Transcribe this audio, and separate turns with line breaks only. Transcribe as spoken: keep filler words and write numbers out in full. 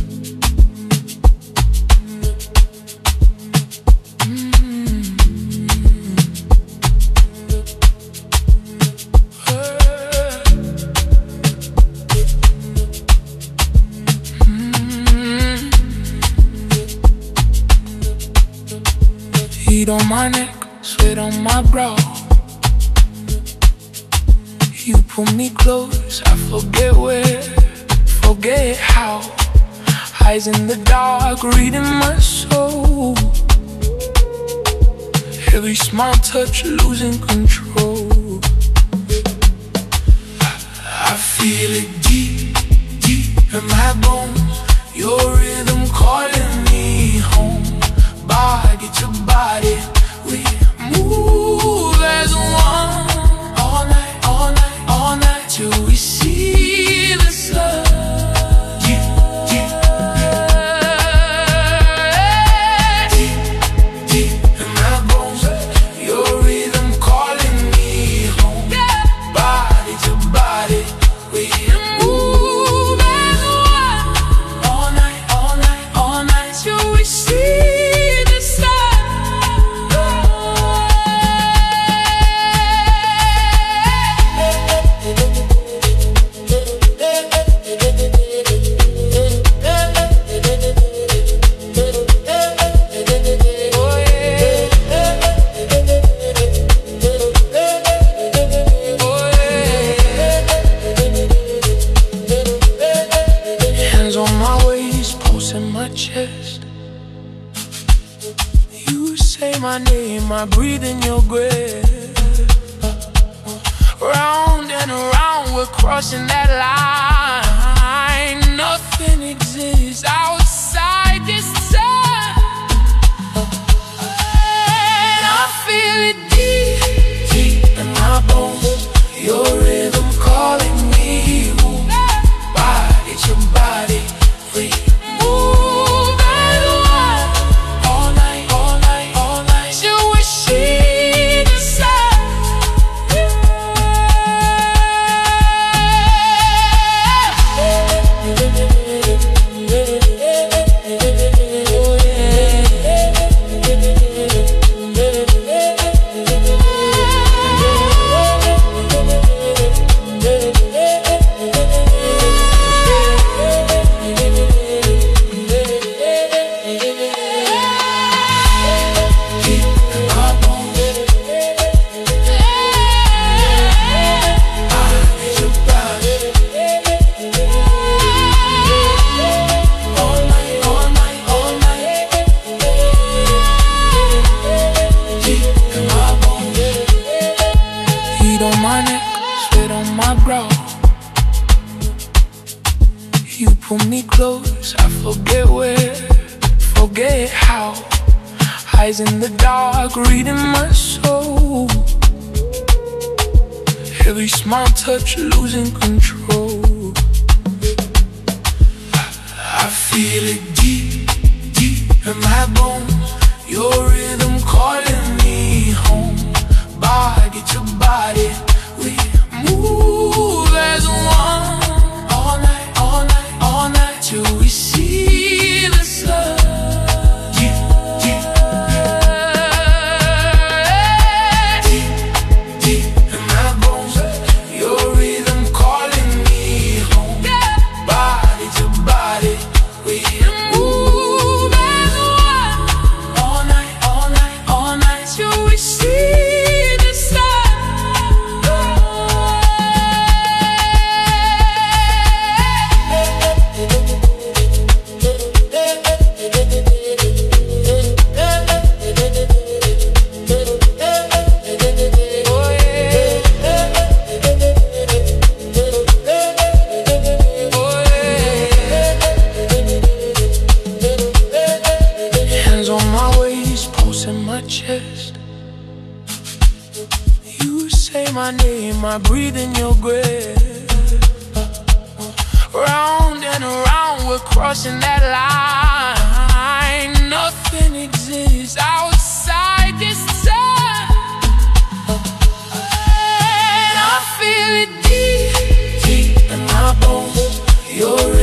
Heat on my neck, sweat on my brow. You pull me close, I forget where, forget how. Eyes in the dark, reading my soul. Every small touch, losing control. I feel it deep, deep in my bones. Your rhythm calling me home. Body to body, we move as one. All night, all night, all night, till we see the sun. Deep, deep, deep, deep in my bones. Your rhythm calling me home. Body to body, we move as one. All night, all night, all night, till we see. On my waist, pulse in my chest. You say my name, I breathe in your grave. Round and around, we're crossing that line. Nothing exists outside this time. I feel it deep, deep in my bones. Your rhythm calling me home. Body to body, we move as one. All night, all night, all night, till we see the sun. On my neck, sweat on my brow. You pull me close, I forget where, forget how. Eyes in the dark, reading my soul. Every small touch, losing control. I feel it deep, deep in my bones. Your rhythm calling me home. Body to body, we move as one. All night, all night, all night, till we see the sun. Deep, deep, deep, deep in my bones. Your rhythm calling me home. Body to body, we move as one. All night, all night, all night, till we see. On my waist, pulse in my chest. You say my name, I breathe in your grave. Round and around, we're crossing that line. Nothing exists outside this time. I feel it deep, deep in my bones. You're